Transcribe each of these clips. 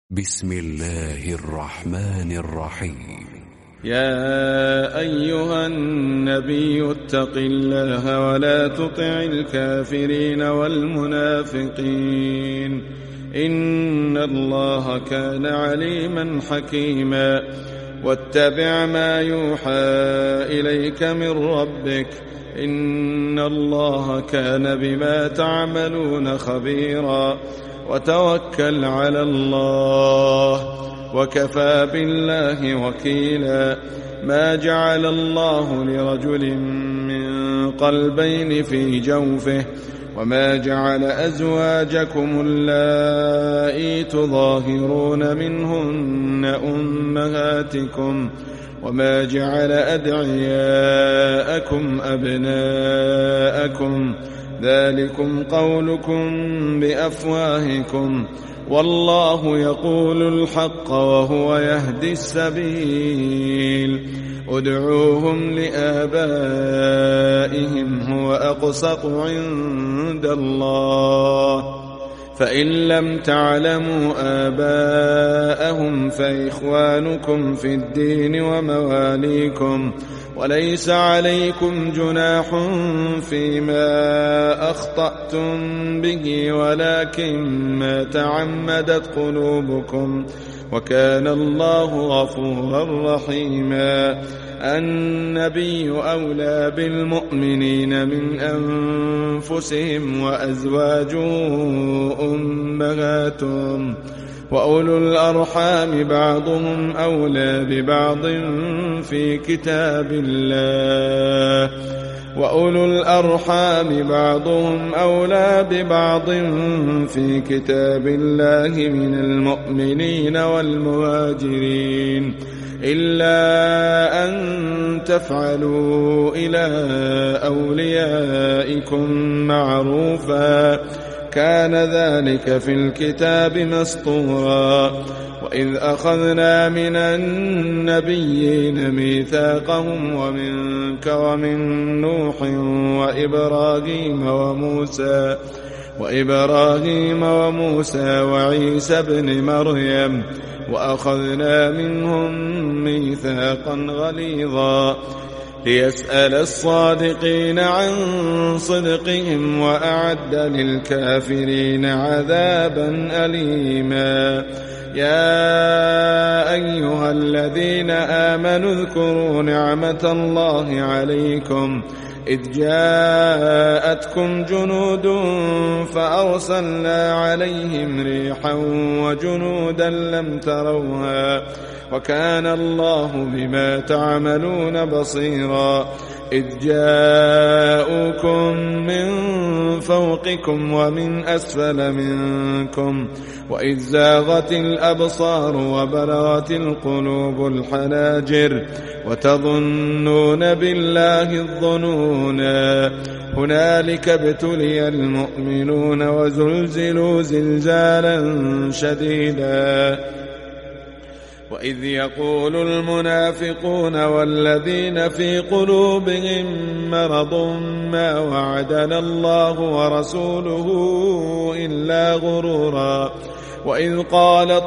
بسم الله الرحمن الرحيم. يا أيها النبي اتق الله ولا تطع الكافرين والمنافقين إن الله كان عليما حكيما. واتبع ما يوحى إليك من ربك إن الله كان بما تعملون خبيرا. وتوكل على الله وكفى بالله وكيلا. ما جعل الله لرجل من قلبين في جوفه وما جعل أزواجكم اللائي تظاهرون منهن أمهاتكم وما جعل أدعياءكم أبناءكم ذلكم قولكم بأفواهكم والله يقول الحق وهو يهدي السبيل. ادعوهم لآبائهم هو أقسط عند الله فإن لم تعلموا آباءهم فإخوانكم في الدين ومواليكم وليس عليكم جناح فيما أخطأتم به ولكن ما تعمدت قلوبكم وكان الله غفورا رحيما. النبي أولى بالمؤمنين من أنفسهم وأزواجه أمهاتهم وأولو الأرحام بعضهم أولى ببعض في كتاب الله وأولو الأرحام بعضهم أولى ببعض في كتاب الله من المؤمنين والمهاجرين إلا أن تفعلوا إلى أوليائكم معروفا كان ذلك في الكتاب مسطورا. وإذ أخذنا من النبيين ميثاقهم ومنك ومن نوح وإبراهيم وموسى وعيسى ابن مريم وأخذنا منهم ميثاقا غليظا ليسأل الصادقين عن صدقهم وأعد للكافرين عذابا أليما. يا أيها الذين آمنوا اذكروا نعمة الله عليكم إذ جاءتكم جنود فأرسلنا عليهم ريحا وجنودا لم تروها وكان الله بما تعملون بصيرا. إذ جاءوكم من فوقكم ومن أسفل منكم وإذ زاغت الأبصار وبلغت القلوب الحناجر وتظنون بالله الظنونا. هنالك ابتلي المؤمنون وزلزلوا زلزالا شديدا. وإذ يقول المنافقون والذين في قلوبهم مرض ما وعدنا الله ورسوله إلا غرورا. وإذ قالت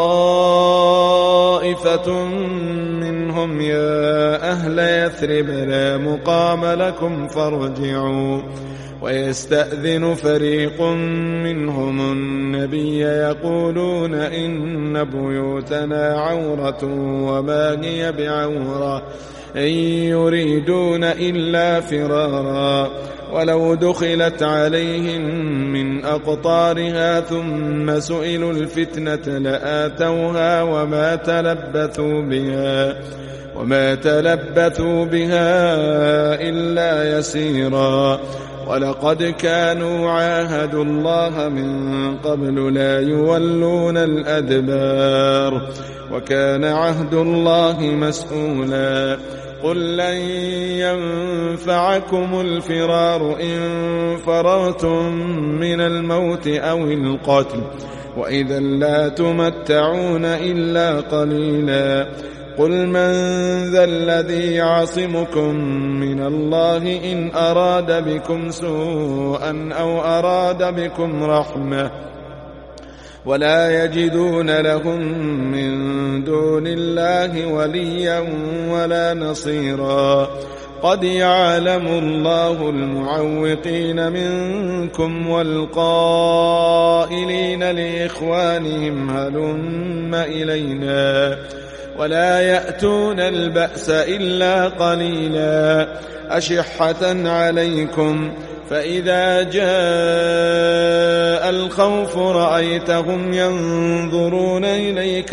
طائفة منهم يا أهل يثرب لا مقام لكم فارجعوا ويستأذن فريق منهم النبي يقولون إن بيوتنا عورة وما هي بعورة إن يريدون إلا فرارا. ولو دخلت عليهم من أقطارها ثم سئلوا الفتنة لآتوها وما تلبثوا بها إلا يسيرا. ولقد كانوا عاهدوا الله من قبل لا يولون الأدبار وكان عهد الله مسؤولا. قل لن ينفعكم الفرار إن فررتم من الموت أو القتل وإذا لا تمتعون إلا قليلا. قل من ذا الذي يعصمكم من الله إن أراد بكم سوءا أو أراد بكم رحمة ولا يجدون لهم من دون الله وليا ولا نصيرا قد يعلم الله المعوقين منكم والقائلين لإخوانهم هلم إلينا ولا يأتون البأس إلا قليلا أشحة عليكم فإذا جاء الخوف رأيتهم ينظرون إليك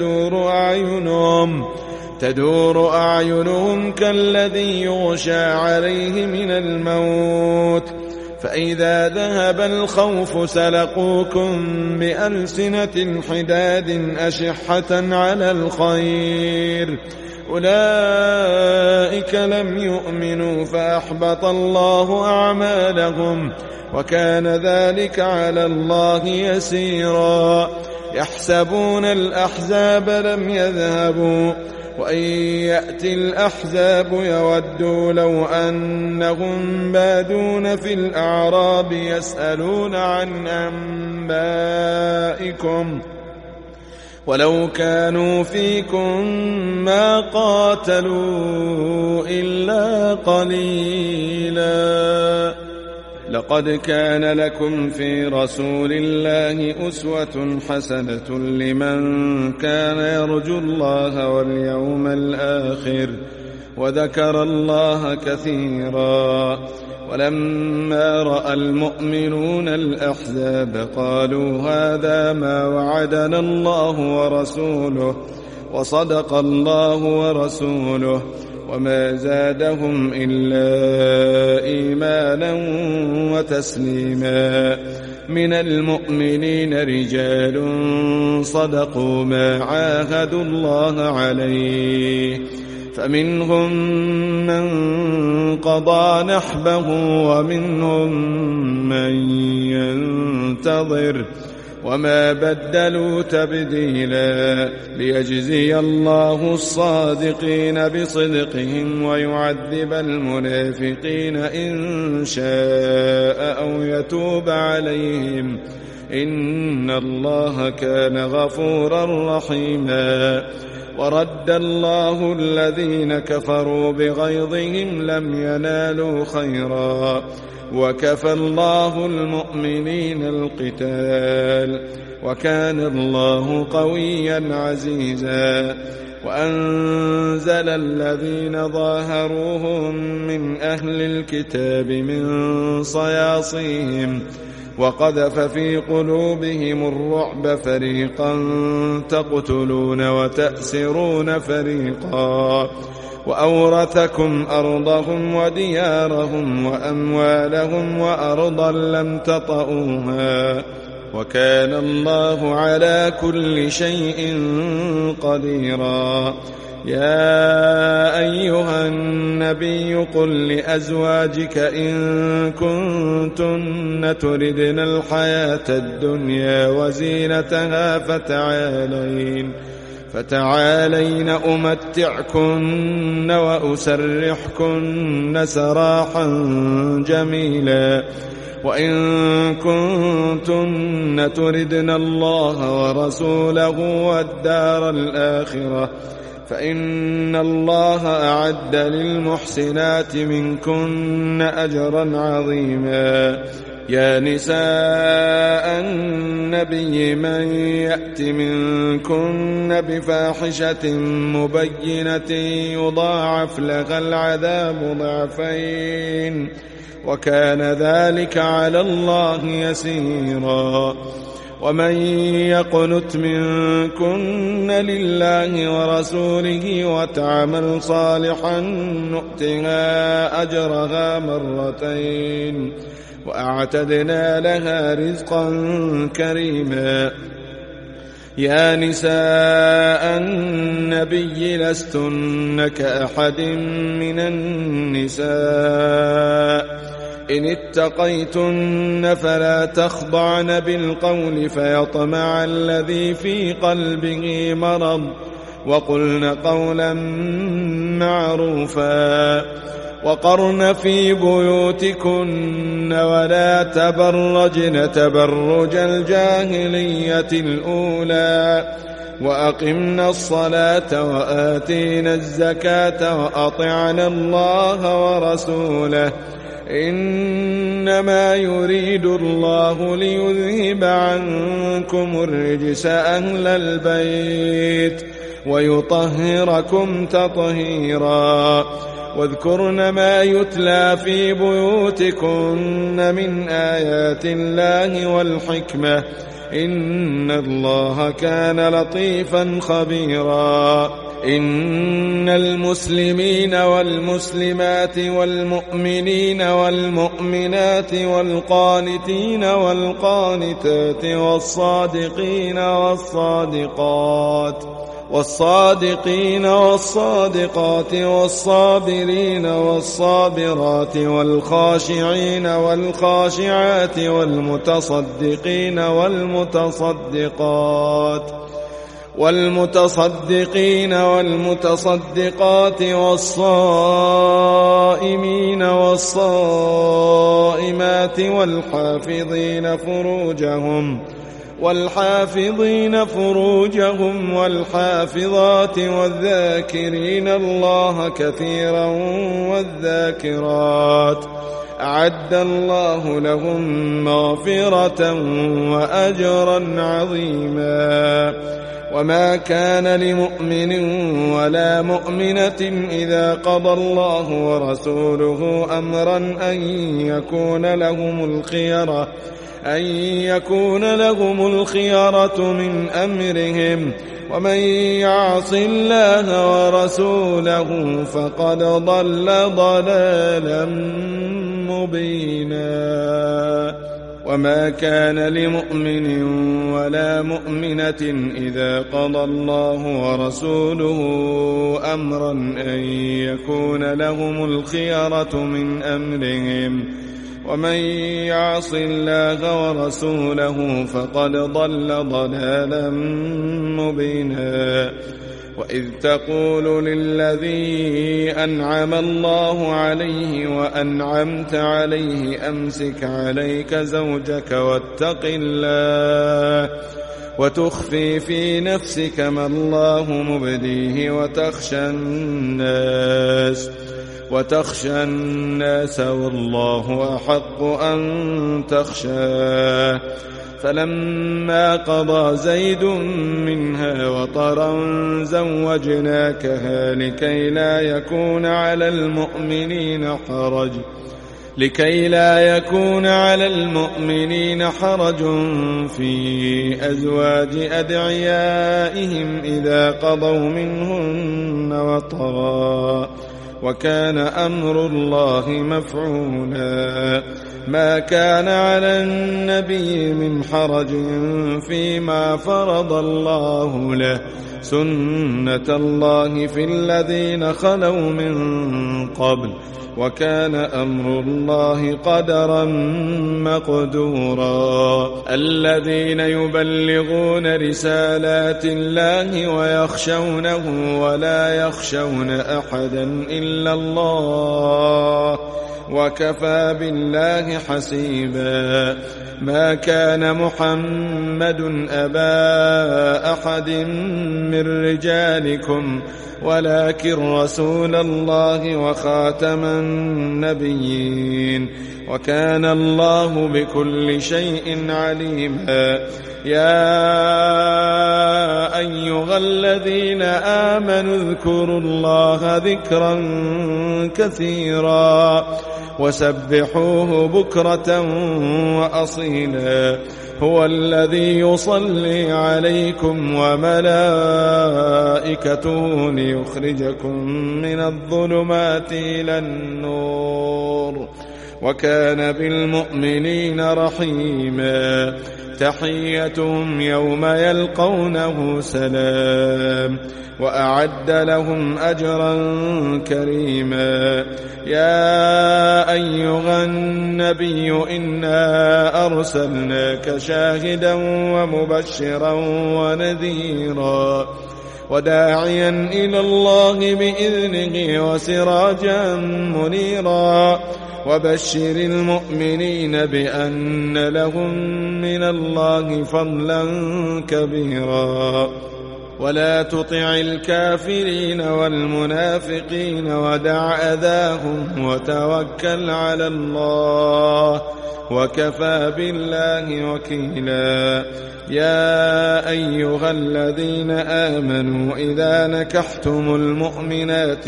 تدور أعينهم كالذي يغشى عليه من الموت فإذا ذهب الخوف سلقوكم بألسنة حداد أشحة على الخير أولئك لم يؤمنوا فأحبط الله أعمالهم وكان ذلك على الله يسيرا يحسبون الأحزاب لم يذهبوا وإن يأتي الأحزاب يودوا لو أنهم بادون في الأعراب يسألون عن أنبائكم ولو كانوا فيكم ما قاتلوا إلا قليلا لقد كان لكم في رسول الله أسوة حسنة لمن كان يرجو الله واليوم الآخر وذكر الله كثيرا ولما رأى المؤمنون الأحزاب قالوا هذا ما وعدنا الله ورسوله وصدق الله ورسوله وما زادهم إلا إيمانا وتسليما من المؤمنين رجال صدقوا ما عاهدوا الله عليه فمنهم من قضى نحبه ومنهم من ينتظر وما بدلوا تبديلا ليجزي الله الصادقين بصدقهم ويعذب المنافقين إن شاء أو يتوب عليهم إن الله كان غفورا رحيما ورد الله الذين كفروا بغيظهم لم ينالوا خيرا وكفى الله المؤمنين القتال وكان الله قويا عزيزا وأنزل الذين ظاهروهم من أهل الكتاب من صياصيهم وقذف في قلوبهم الرعب فريقا تقتلون وتأسرون فريقا وأورثكم أرضهم وديارهم وأموالهم وأرضا لم تطئوها وكان الله على كل شيء قديرا يا أيها النبي قل لأزواجك إن كنتن تردن الحياة الدنيا وزينتها فتعالين أمتعكن وأسرحكن سراحا جميلا وإن كنتن تردن الله ورسوله والدار الآخرة فإن الله أعد للمحسنات منكن أجرا عظيما يا نساء النبي من يأت منكن بفاحشة مبينة يضاعف لها العذاب ضعفين وكان ذلك على الله يسيرا ومن يقنت منكن لله ورسوله وتعمل صالحا نؤتها أجرها مرتين وأعتدنا لها رزقا كريما يا نساء النبي لستن كأحد من النساء إن اتقيتن فلا تخضعن بالقول فيطمع الذي في قلبه مرض وقلن قولا معروفا وقرن في بيوتكن ولا تبرجن تبرج الجاهلية الأولى وأقمنا الصلاة وآتينا الزكاة وأطعنا الله ورسوله إنما يريد الله ليذهب عنكم الرجس أهل البيت ويطهركم تطهيرا واذكرن ما يتلى في بيوتكن من آيات الله والحكمة إن الله كان لطيفا خبيرا إن المسلمين والمسلمات والمؤمنين والمؤمنات والقانتين والقانتات والصادقين والصادقات والصابرين والصابرات والخاشعين والخاشعات والمتصدقين والمتصدقات والصائمين والصائمات والحافظين فروجهم والحافظات والذاكرين الله كثيرا والذاكرات أعد الله لهم مغفرة وأجرا عظيما وما كان لمؤمن ولا مؤمنة إذا قضى الله ورسوله أمرا أن يكون لهم الخيرة من أمرهم ومن يعص الله ورسوله فقد ضل ضلالا مبينا وما كان لمؤمن ولا مؤمنة إذا قضى الله ورسوله أمرا أن يكون لهم الخيرة من أمرهم ومن يعص الله ورسوله فقد ضل ضلالا مبينا وإذ تقول للذي أنعم الله عليه وأنعمت عليه أمسك عليك زوجك واتق الله وتخفي في نفسك ما الله مبديه وتخشى الناس والله أحق أن تخشاه فلما قضى زيد منها وطرا زوجناكها لكي لا يكون على المؤمنين حرج في أزواج أدعيائهم إذا قضوا منهن وطرا وكان أمر الله مفعولا ما كان على النبي من حرج فيما فرض الله له سنة الله في الذين خلوا من قبل وكان أمر الله قدرا مقدورا الذين يبلغون رسالات الله ويخشونه ولا يخشون أحدا إلا الله وكفى بالله حسيبا ما كان محمد أبا أحد من رجالكم ولكن رسول الله وخاتم النبيين وكان الله بكل شيء عليما يا أيها الذين آمنوا اذكروا الله ذكرا كثيرا وسبحوه بكرة وأصيلا هو الذي يصلي عليكم وملائكته ليخرجكم من الظلمات إلى النور وكان بالمؤمنين رحيما تحيتهم يوم يلقونه سلام وأعد لهم أجرا كريما يا أيها النبي إنا أرسلناك شاهدا ومبشرا ونذيرا وداعيا إلى الله بإذنه وسراجا منيرا وبشر المؤمنين بأن لهم من الله فضلا كبيرا ولا تطع الكافرين والمنافقين ودع أذاهم وتوكل على الله وكفى بالله وكيلا يا أيها الذين آمنوا إذا نكحتم المؤمنات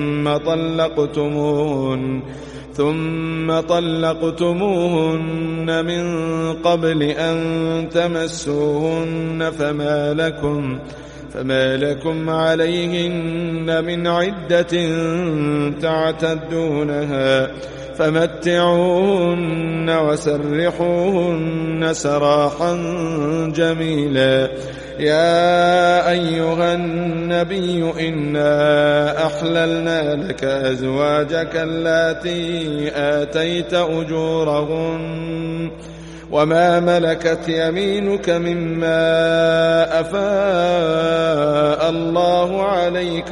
ثم طلقتموهن من قبل أن تمسوهن فما لكم عليهن من عدة تعتدونها فمتعوهن وسرحوهن سراحا جميلا يا أيها النبي إنا أحللنا لك أزواجك اللاتي آتيت أجورهن وما ملكت يمينك مما أفاء الله عليك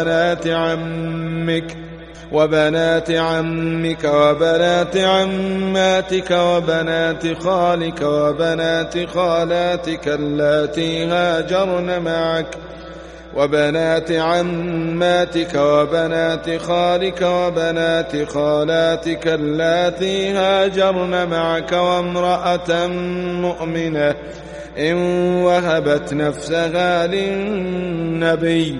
وبنات عمك وبنات عماتك وبنات خالك وبنات خالاتك اللاتي هاجرن معك وبنات عماتك وبنات خالك وبنات خالاتك اللاتي هاجرن معك وامرأة مؤمنة إن وهبت نفسها للنبي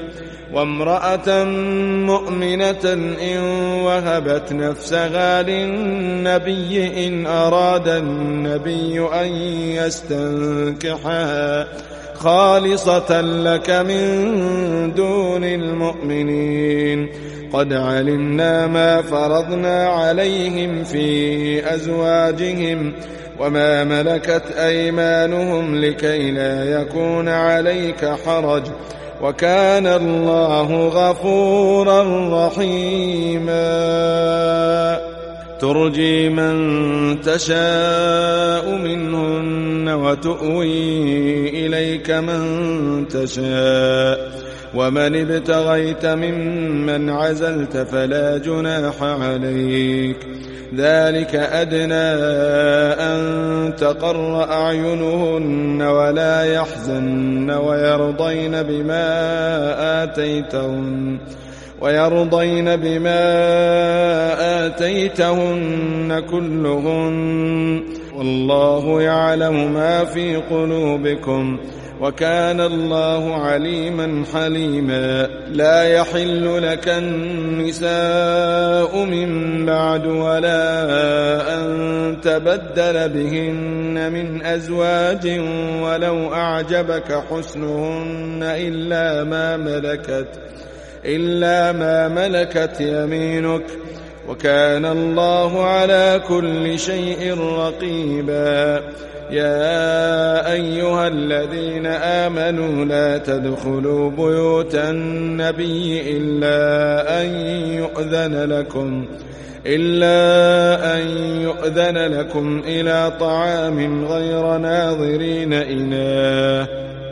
إن أراد النبي أن يستنكحها خالصة لك من دون المؤمنين قد علمنا ما فرضنا عليهم في أزواجهم وما ملكت أيمانهم لكي لا يكون عليك حرج وكان الله غفورا رحيما ترجي من تشاء منهن وتؤوي إليك من تشاء ومن ابتغيت ممن عزلت فلا جناح عليك ذلك أدنى أن تقر أعينهن ولا يحزن ويرضين بما آتيتهن كلهن والله يعلم ما في قلوبكم وكان الله عليما حليما لا يحل لك النساء من بعد ولا أن تبدل بهن من أزواج ولو أعجبك حسنهن إلا ما ملكت يمينك وكان الله على كل شيء رقيبا يا أيها الذين آمنوا لا تدخلوا بيوت النبي إلا أن يؤذن لكم إلى طعام غير ناظرين إناه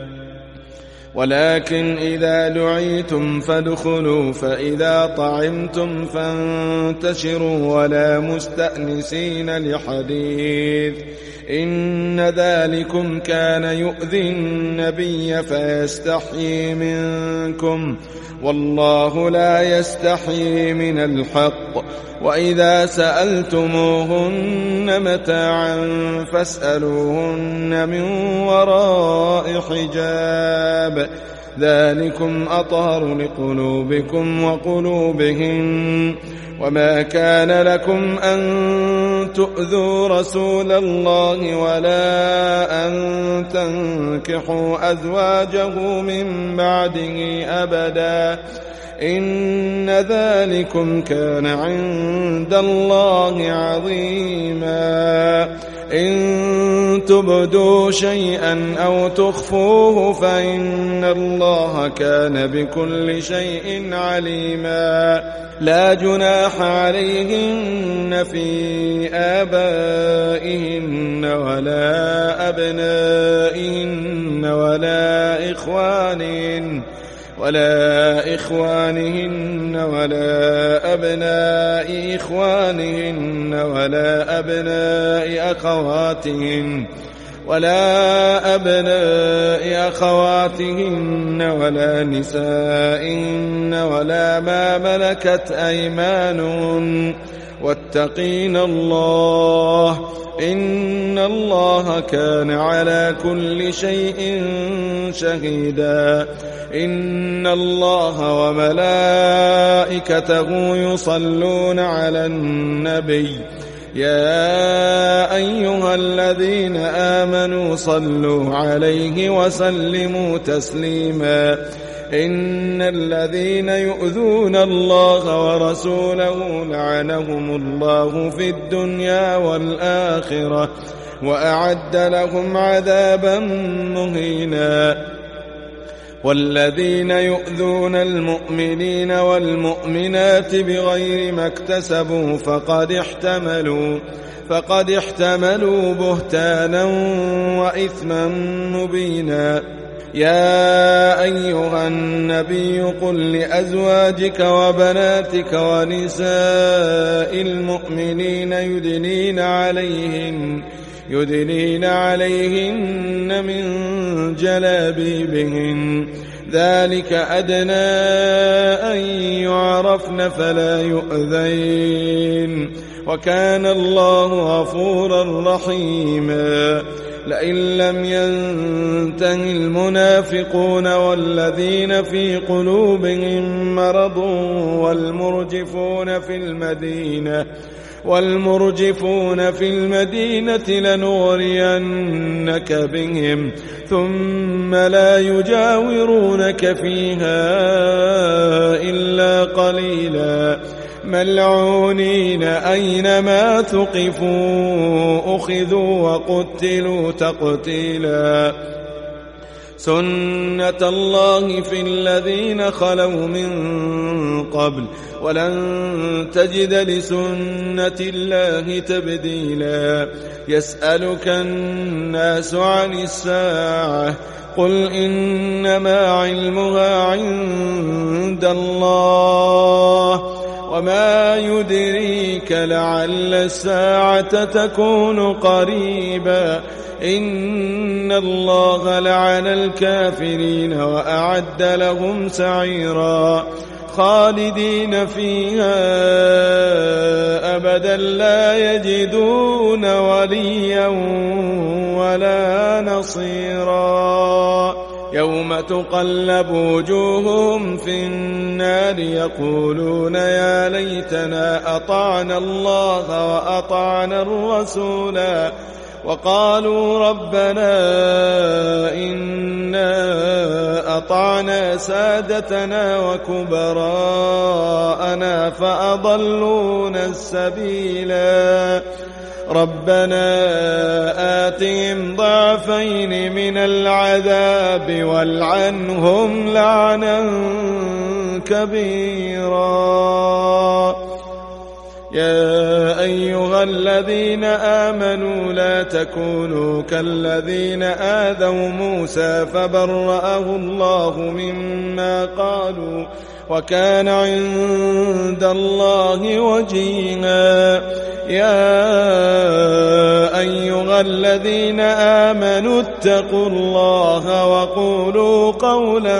ولكن إذا دعيتم فادخلوا فإذا طعمتم فانتشروا ولا مستأنسين لحديث إن ذلكم كان يؤذي النبي فيستحيي منكم والله لا يستحيي من الحق وإذا سألتموهن متاعا فاسألوهن من وراء حجاب ذلكم أطهر لقلوبكم وقلوبهن وما كان لكم أن تؤذوا رسول الله ولا أن تنكحوا أزواجه من بعده أبدا إن ذلكم كان عند الله عظيما إن تبدوا شيئا أو تخفوه فإن الله كان بكل شيء عليما لا جناح عليهن في آبائهن ولا أبنائهن ولا إخوانهن ولا إخوانهن ولا أبناء إخوانهن ولا أبناء أخواتهن ولا نسائهن ولا ما ملكت أيمانهن واتقين الله إن الله كان على كل شيء شهيدا إن الله وملائكته يصلون على النبي يا أيها الذين آمنوا صلوا عليه وسلموا تسليما إن الذين يؤذون الله ورسوله لعنهم الله في الدنيا والآخرة وأعد لهم عذابا مهينا والذين يؤذون المؤمنين والمؤمنات بغير ما اكتسبوا فقد احتملوا بهتانا وإثما مبينا يا أيها النبي قل لأزواجك وبناتك ونساء المؤمنين يدنين عليهن من جلابيبهن ذلك أدنى أن يعرفن فلا يؤذين وكان الله غفورا رحيما لئن لم ينته المنافقون والذين في قلوبهم مرض والمرجفون في المدينة لنغرينك بهم ثم لا يجاورونك فيها إلا قليلا ملعونين أينما ثقفوا أخذوا وقتلوا تقتيلا سنة الله في الذين خلوا من قبل ولن تجد لسنة الله تبديلا يسألك الناس عن الساعة قل إنما علمها عند الله وما يدريك لعل الساعة تكون قريبا إن الله لعن الكافرين وأعد لهم سعيرا خالدين فيها أبدا لا يجدون وليا ولا نصيرا يوم تقلب وجوههم في النار يقولون يا ليتنا أطعنا الله وأطعنا الرسولا وقالوا ربنا إنا أطعنا سادتنا وكبراءنا فأضلونا السبيلا ربنا آتهم ضعفين من العذاب والعنهم لعنا كبيرا يا أيها الذين آمنوا لا تكونوا كالذين آذوا موسى فبرأه الله مما قالوا وكان عند الله وجيها يا أيها الذين آمنوا اتقوا الله وقولوا قولا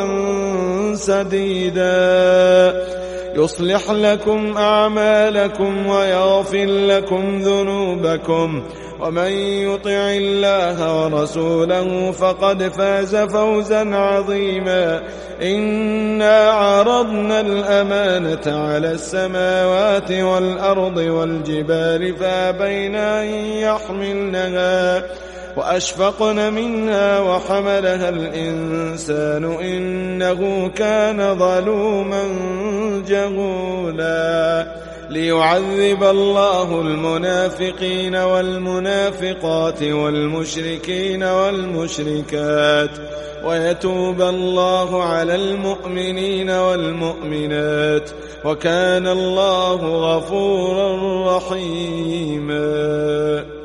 سديدا يصلح لكم أعمالكم ويغفر لكم ذنوبكم ومن يطع الله ورسوله فقد فاز فوزا عظيما إنا عرضنا الأمانة على السماوات والأرض والجبال فأبين أن يحملنها وأشفقن منها وحملها الإنسان إنه كان ظلوما جهولا ليعذب الله المنافقين والمنافقات والمشركين والمشركات ويتوب الله على المؤمنين والمؤمنات وكان الله غفورا رحيما